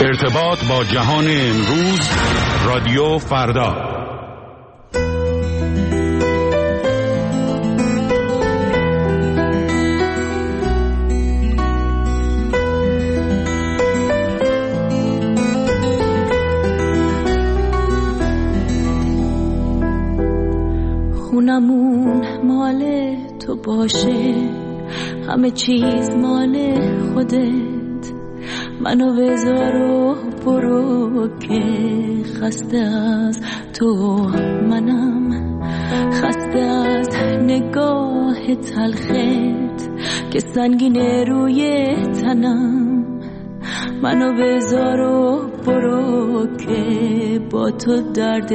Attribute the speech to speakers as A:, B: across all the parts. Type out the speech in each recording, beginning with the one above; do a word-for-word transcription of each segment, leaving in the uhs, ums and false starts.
A: ارتباط با جهان امروز، رادیو فردا.
B: خونمون مال تو باشه، همه چیز مال خودت، منو بذار و برو که خسته از تو منم، خسته از نگاه تلخت که سنگینه روی تنم، منو بذار و برو که با تو درد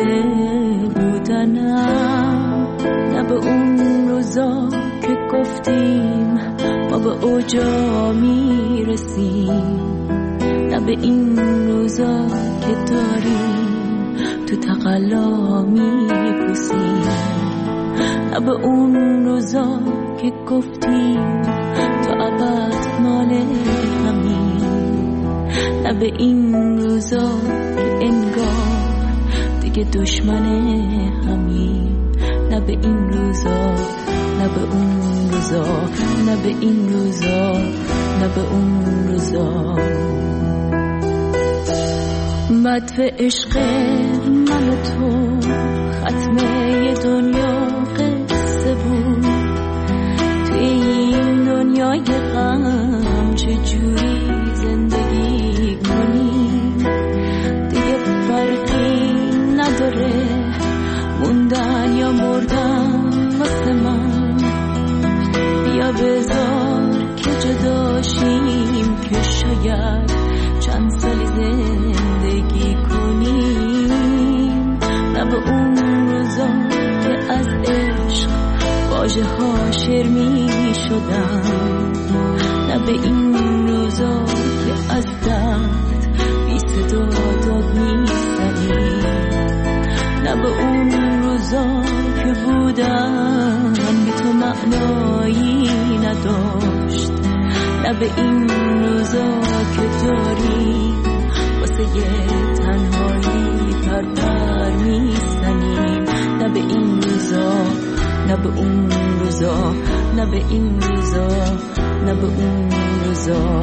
B: بودنم. نه به اون روزا که گفتیم ما به اوجا میرسیم، نه به این روزا که داریم تو تقلا میپوسیم، نه به اون روزا که گفتیم تو ابد مال همین، نه به این روزا که انگار دیگه دشمن همین، نه به این روزا، نه به اون روزا، نه به این روزا، نه به اون روزا. مدفع عشق من و تو ختمه دنیا قصه بود، توی این دنیای غم چجوری زندگی کنیم، دیگه فرقی نداره موندن یا مردن واسه من، بیا بذار که جداشیم که شاید چند سالی زندگی کنیم، نه به اون روزا که از عشق واژه ها شعر می شدن، نه به این روزا که از درد بی صدا داد می زنیم، نه به اون روزا که بودن بی تو معنایی نداشت، نه به این روزا که داریم واسه یه تنهایی پرپر میزنیم، نه به این روزا، نه به اون روزا، نه به این روزا، نه به اون روزا.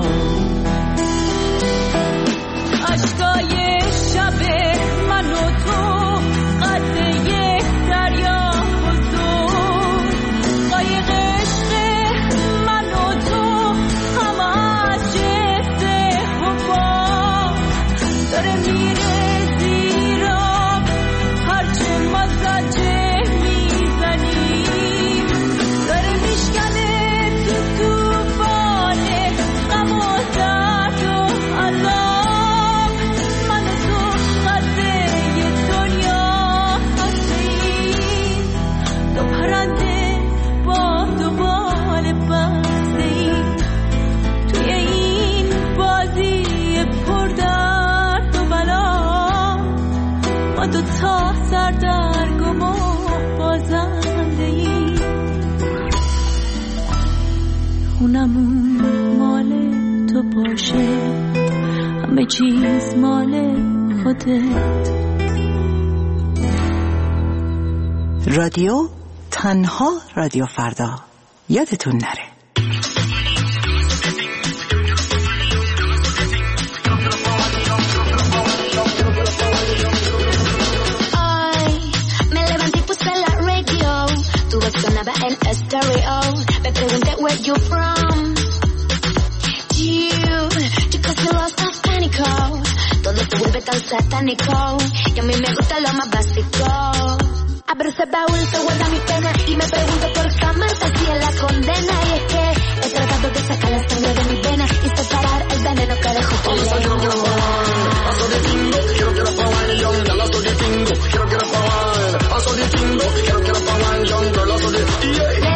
B: عشقای شب من و تو قد یک دریا بزرگ، قایق عشق من و تو همه از جسته و با داره میره زیرا، هرچه ما زجه میزنیم داره میشکنه تو توفان غم و درد و عذاب، من و تو قده دنیا هستیم، دو پرنده با دو بال بستیم توی این بازی پر درد و بلا، ما دو تا سردرگم و بازنده ایم. خونمون مال تو باشه، همه چیز مال خودت.
C: رادیو تنها رادیو فردا، یادتون نره.
D: Sonaba en estéreo, me pregunté where you from. You, you cause you lost of pánico. Todo se vuelve tan satánico y a mí me gusta lo más básico. Abro ese baúl, se guarda mi pena y me pregunto por qué amantas y en la condena. Y es que he tratado de sacar la sangre de mi vena y separar el veneno que dejó tu veneno.
E: Paso de tingo, quiero que la pavan y yo, ya la estoy de tingo, quiero que la pavan. Paso de tingo, quiero que la pavan y yo, ya la estoy de tingo.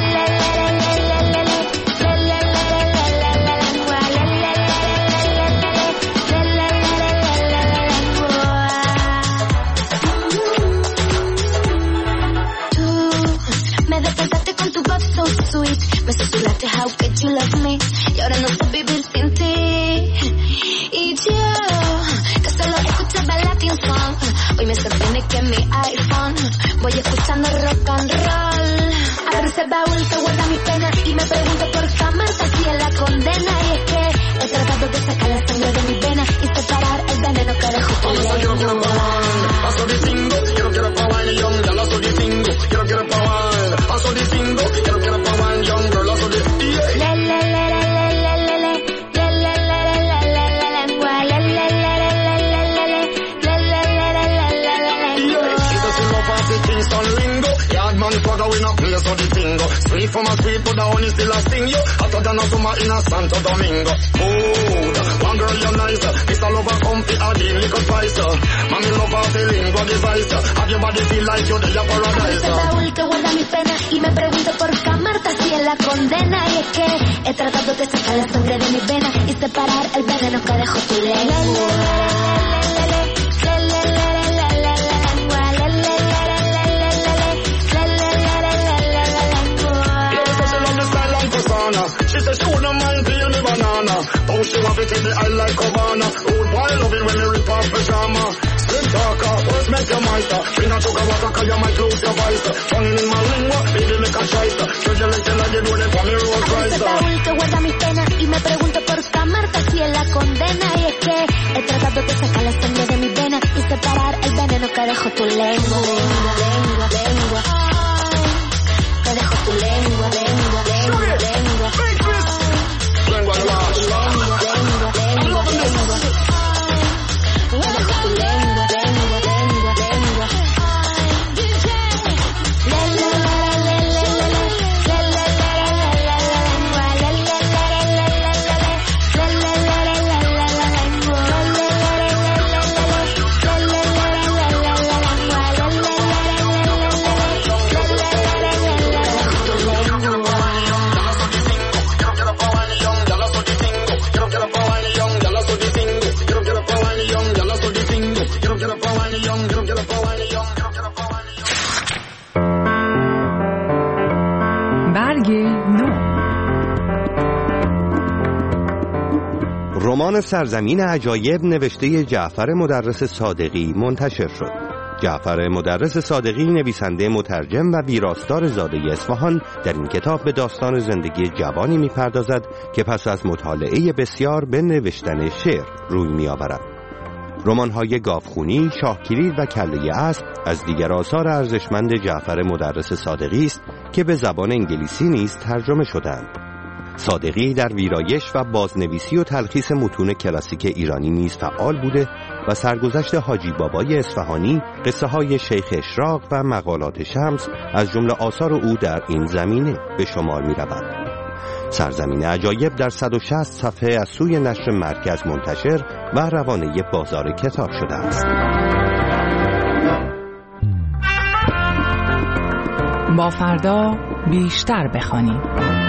D: Me despertaste con tu voz so sweet, me susurraste how new song. Hoy me sorprende que mi iPhone voy escuchando rock and roll. Abro ese baúl que guarda mi pena y me pregunto por qué amarte así en la condena. Y es que he tratado de sacar la sangre de mi vena y separar el veneno que dejó tu lengua.
E: Quiero, quiero probar, paso de cinco. Quiero, quiero probar, young girl, paso de cinco. Quiero, quiero probar, paso de cinco. Quiero, quiero probar, young girl, paso de cinco.
D: Le, le, le, le, le, le, le, le, le, le, le, le, le, le, lengua. Le, le, le, le, le, le, le, le, le, le, le, le, le, lengua.
E: She's a silver party Kingston lingo. Yard man swagger we no play so the tingo. Sweet from a sweet but the honey still a sting you. Hotter than a summer in a Santo Domingo. Food, one girl you're nice. It's all over comfy and the liquor spice. Mommy love her feeling God device. Have your body feel like you're the paradise.
D: Ese baúl que guarda mi pena y me pregunto por qué amarte así en la condena. Y es que he tratado de sacar la sangre de mi vena y separar el veneno que dejó tu lengua.
E: She said she wouldn't mind peel me banana. Don't she want to take the eye like Havana. Old boy love it when you rip off pajama. Slim talker, first make your mister. She not talk about her cause you might lose your voice. Tongue in my lingua, baby make a choice. Should you like to like you do it for me Rolls Royce.
D: Ese baúl que guarda mi pena y me pregunto por qué amarte así en la condena. Y es que he tratado de sacar la sangre de mi vena y separar el veneno que dejó tu lengua. Lengua, lengua. Que dejó tu lengua, lengua, lengua, lengua.
E: Lengua, lengua,
D: lengua, lengua, lengua, lengua. Que dejó tu lengua, lengua, lengua, lengua. La la la la la la la la la la la lengua. La la la la la la la la la la la la lengua. La la la la la la la la la la la lengua.
C: برگ نو.
F: رمان سرزمین عجایب نوشته جعفر مدرس صادقی منتشر شد. جعفر مدرس صادقی نویسنده مترجم و ویراستار زاده اصفهان در این کتاب به داستان زندگی جوانی می‌پردازد که پس از مطالعه بسیار به نوشتن شعر روی می‌آورد. رمان‌های گاوخونی، شاهکلید و کله اسب از دیگر آثار ارزشمند جعفر مدرس صادقی است که به زبان انگلیسی نیز ترجمه شدند. صادقی در ویرایش و بازنویسی و تلخیص متون کلاسیک ایرانی نیز فعال بوده و سرگذشت حاجی بابای اصفهانی، قصه های شیخ اشراق و مقالات شمس از جمله آثار او در این زمینه به شمار می رود. سرزمین عجایب در صد و شصت صفحه از سوی نشر مرکز منتشر و روانه بازار کتاب شده است.
C: با فردا بیشتر بخوانیم.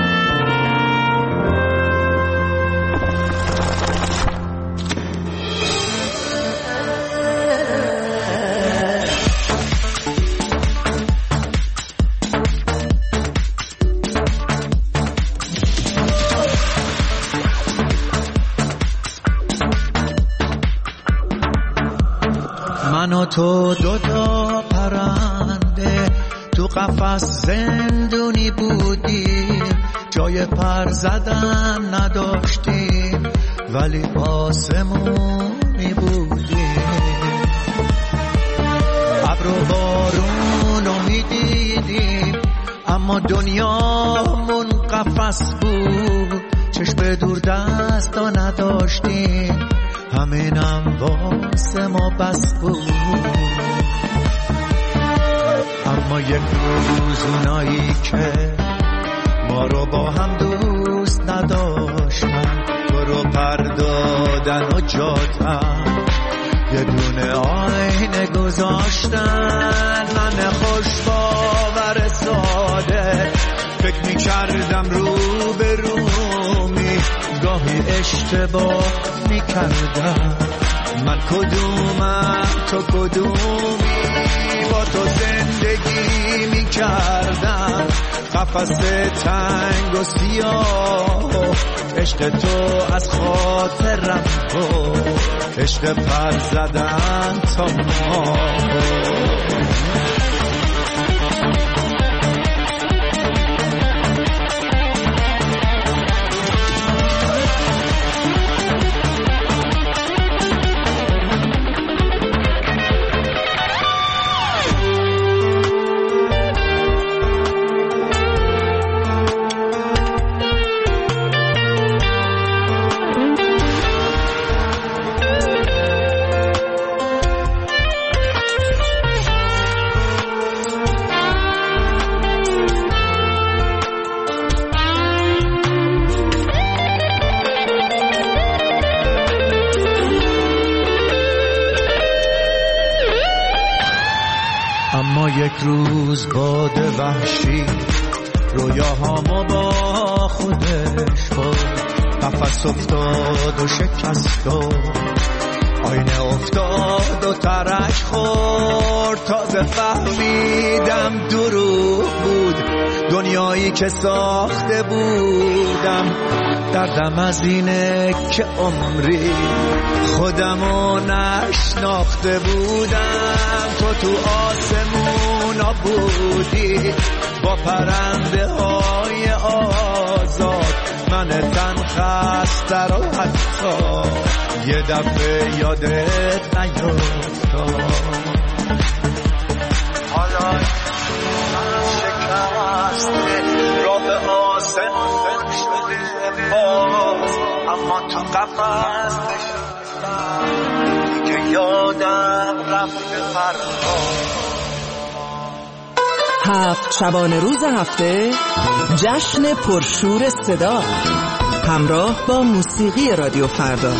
G: من و تو دو تا پرنده تو قفس زندونی بودیم، جای پر زدن نداشتیم ولی آسمونی بودیم. ابر و بارون رو میدیدیم اما دنیامون قفس بود، چشم دور دستا نداشتیم همینم واسه ما بس بود. اما یک روز اونایی که ما رو با هم دوست نداشتن تو رو پردادن و جاتن یه دونه آینه گذاشتن. من خوش باور ساده فکر می کردم رو به رومی، گاهی اشتباه می کردم. من کدومم تو کدومی، با تو زندگی می کردم قفس تنگ و سیاه، عشق تو از خاطرم تو، عشق پر زدن تا ما. اما یک روز باد وحشی رویاهامو با خودش برد، قفس افتاد و شکست و آینه افتاد و ترک خورد. تازه فهمیدم دروغ بود دنیایی که ساخته بودم، دردم از اینه که عمری خودمو نشناخته بودم. تو تو آسمونا بودی با پرنده های آزاد، من تن خسته رو حتی یه دفعه یادت نیفتاد. حالا من شکسته راه آسمون شده باز، اما تو قفس نشستم که یادم رفته فردا.
C: هفت شبانه روز هفته جشن پرشور صدا همراه با موسیقی رادیو فردا.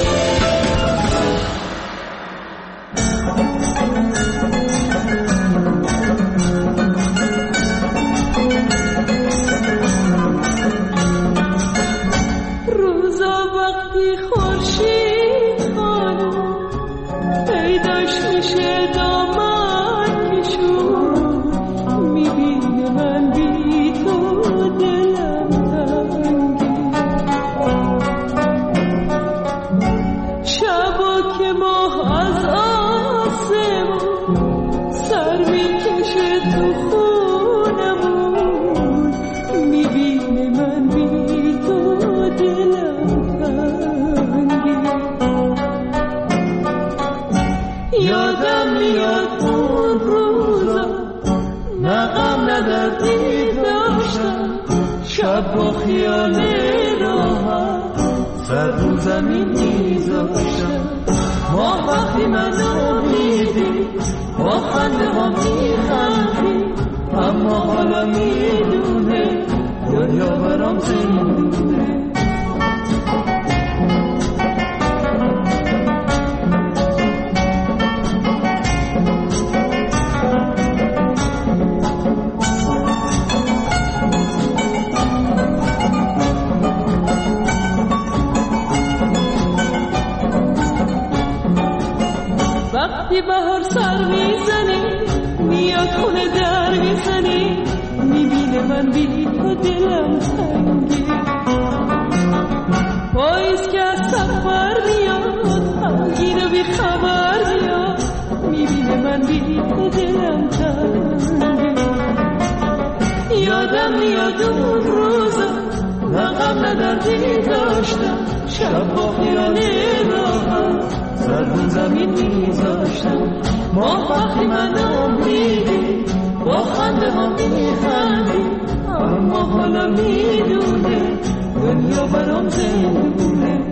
B: با خیال راحت سر رو زمین میذاشتم، ما وقتی من امیدی با خنده ها میخندی، اما حالا میدونه دنیا برام زندونه.
H: وقتی بهار سر میزنی میاد خونه در میزنی، میبینه من بی تو دلم تنگی، پاییز که از سفر میاد غمگین و بی خبر میاد، میبینه من بی تو دلم تنگی. یادم میاد اون روزا من غم نه دردی داشتم، شب با خیال راحت سر رو زمین میذاشتم، ما وقتی من امیدی با خنده ها میخندی، اما حالا میدونه دنیا برام زندونه.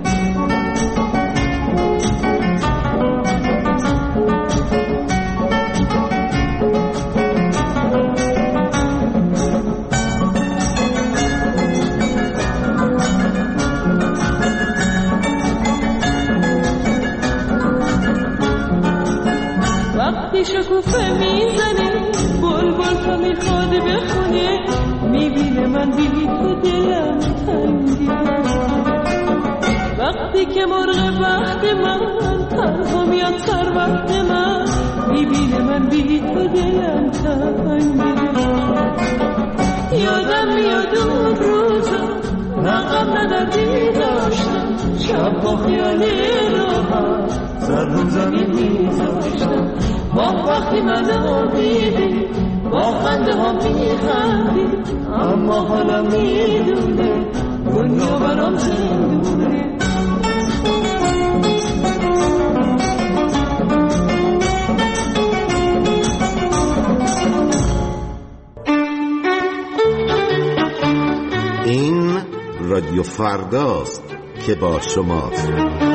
H: وقتی شکوفه میزنه بلبل تو میخواد بخونه، میبینه من بی تو دلم تنگی. وقتی که مرغ وقت من تنها میاد سر وقت من، میبینه من بی تو دلم تنگی. یادم میاد اون روزا نقم ندردی داشتم شب با خیال راحت سر رو زمین میذاشتم ماه وقتی منو میدی با خنده ها میخندی اما حالا میدونه دنیا برام زندونه
I: این رادیو فرداست که با شماست.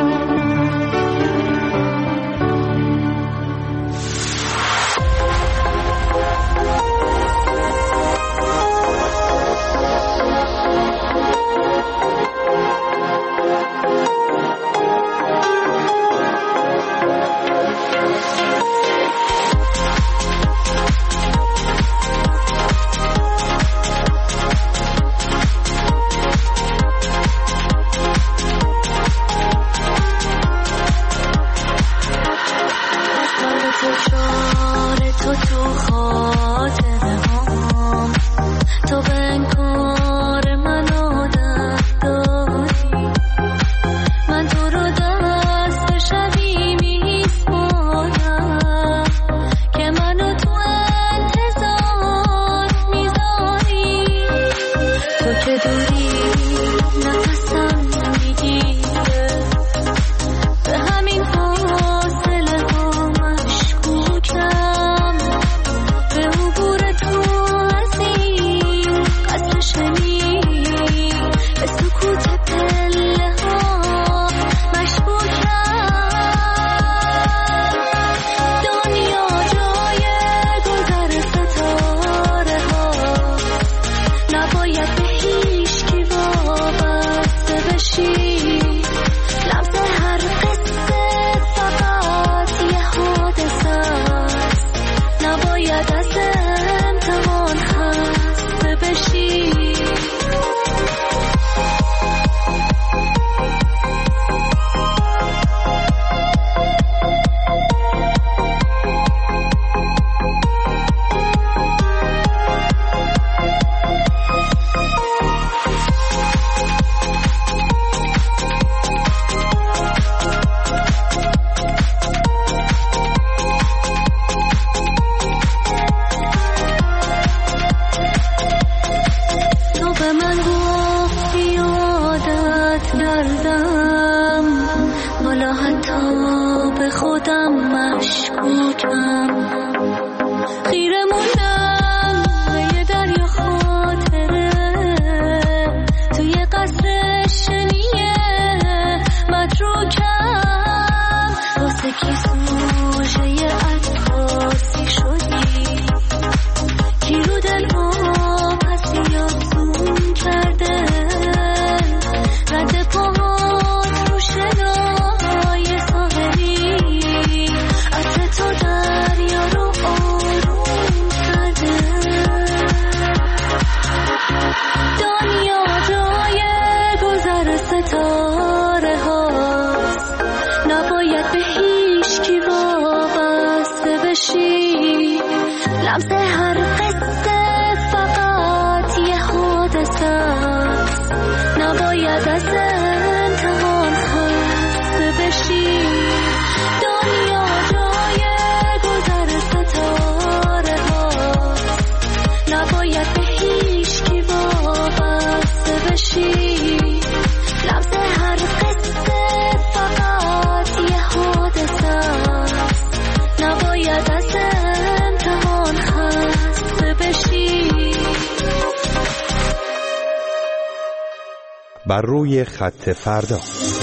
F: بر روی خط فردا.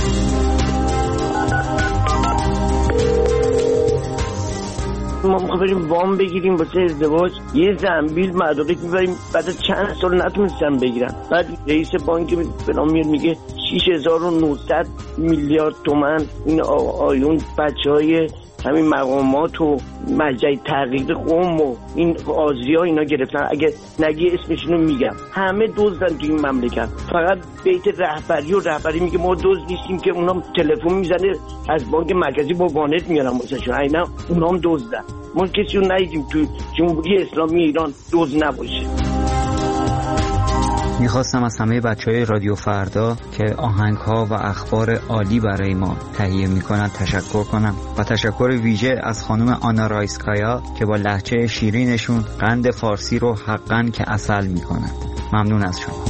J: ما میخوایم بریم وام بگیریم واسه ازدواج، یه زنبیل مدارک میبریم، بعد چند سال نتونستم بگیرم. بعد رئیس بانک فلان میاد میگه شش هزار و نهصد میلیارد تومان این آیون بچه های همین مقامات و مجلس تحقیق قم و این آزیا اینا گرفتن. اگه نگی اسمشونو میگم، همه دزدن تو این مملکت. فقط بیت رهبری و رهبری میگه ما دزد نیستیم، که اونام تلفن میزنه از بانک مرکزی با وانت میارن واسهشون. اینا اونام دزدن. ما کسی رو ندیدیم تو جمهوری اسلامی ایران دزد نباشه.
K: میخواستم از همه بچهای رادیو فردا که آهنگ‌ها و اخبار عالی برای ما تهیه میکنن تشکر کنم و تشکر ویژه از خانم آنا رایسکایا که با لهجه شیرینشون قند فارسی رو حقاً که عسل میکنن. ممنون از شما.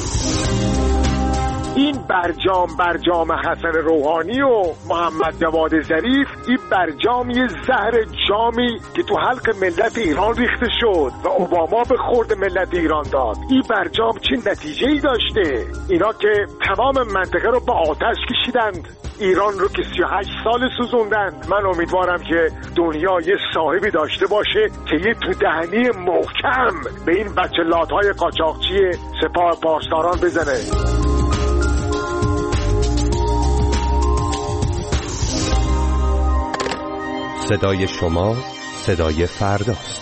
L: این برجام برجام حسن روحانی و محمد جواد ظریف، این برجام یه زهر جامی که تو حلق ملت ایران ریخته شد و اوباما به خورد ملت ایران داد. این برجام چه نتیجه‌ای داشته؟ اینا که تمام منطقه رو با آتش کشیدند، ایران رو که سی و هشت سال سوزوندند. من امیدوارم که دنیا یه صاحبی داشته باشه که یه تو دهنی محکم به این بچه لات‌های قاچاقچی سپاه پاسداران بزنه.
F: صدای شما صدای فرداست.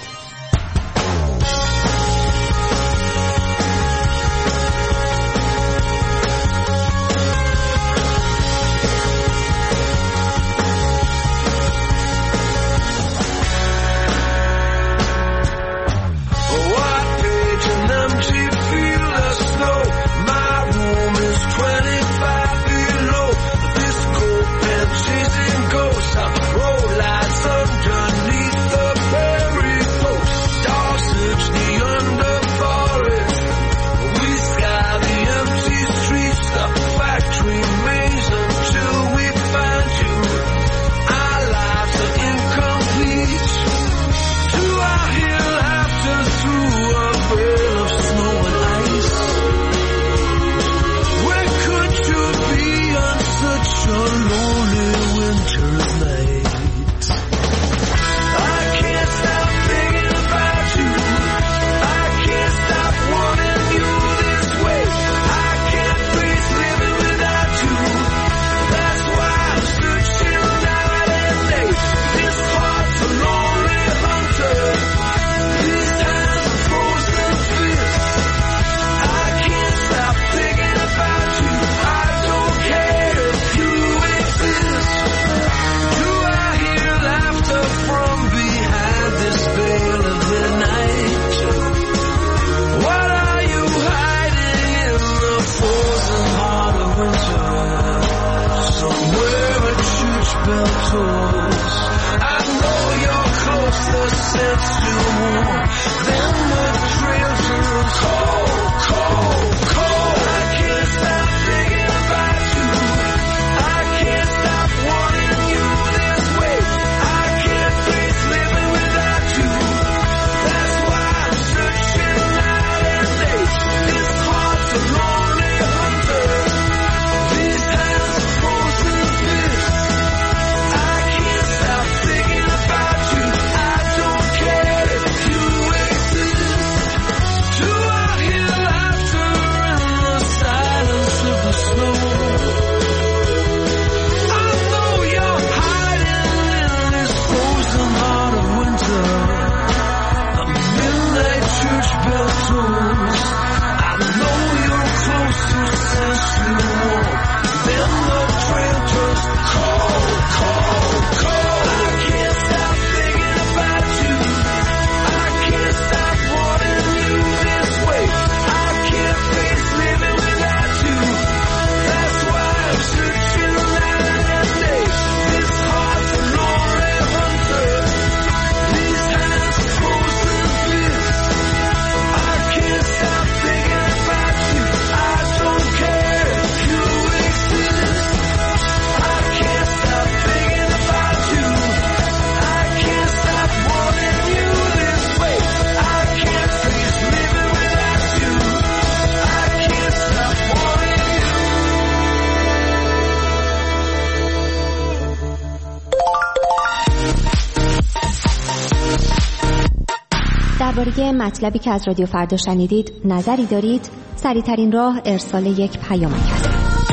M: درباره مطلبی که از رادیو فردا شنیدید نظری دارید؟ سریع‌ترین راه ارسال یک پیامک است.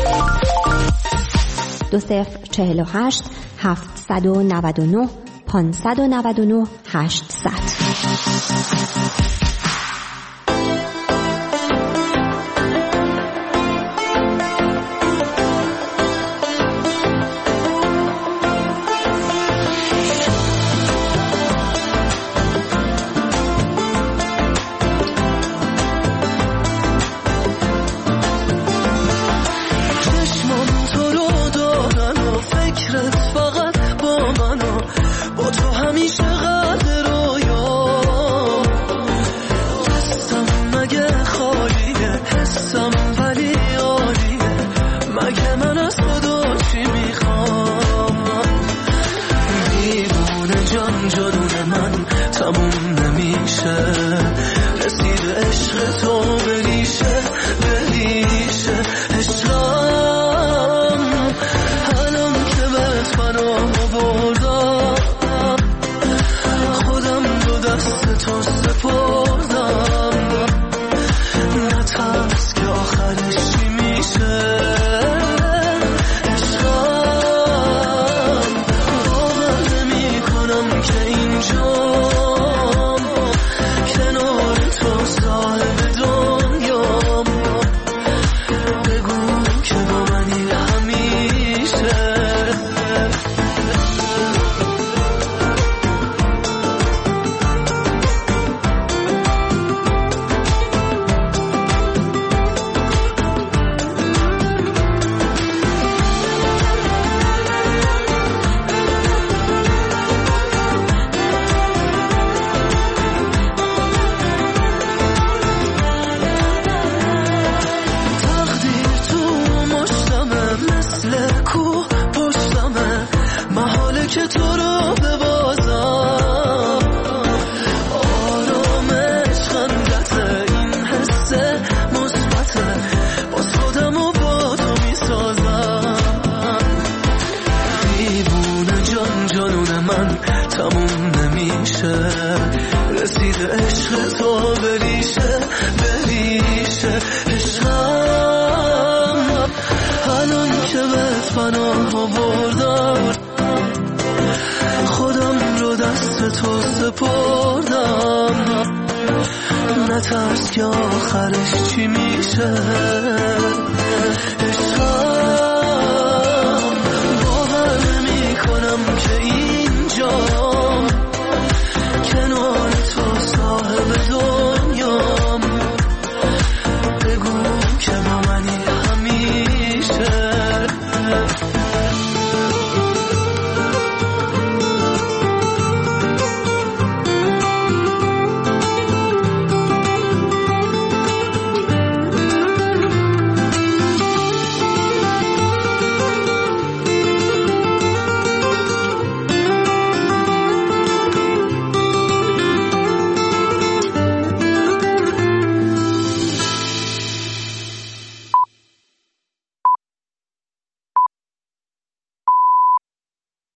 M: دو صفر چهل و هشت هفتصد و نود و نه پانصد و نود و نه هشتصد.
B: همیشه قدر رویام. دستم مگه خالیه، حسم ولی عالیه، مگه من از خدا چی میخوام؟ دیوونه جان جانون من تموم نمیشه، رسید عشق تو بریشه بریشه عشقم. الان که بهت پناه آوردم، خودم رو دست تو سپردم. نترس که آخرش چی میشه عشقم. باور نمی کنم که اینجام کنار تو صاحب دنیام. بگو که با منی همیشه. که تو رو ببازم، آرامش خندته، این حسه مثبته، باز خودم رو با تو میسازم. دیوونه جان جانون من تموم نمیشه، رسید عشق تو بریشه بریشه عشقم. الان که بهت پناه آوردم، خودم رو دست تو سپردم. نترس که آخرش چی میشه عشقم.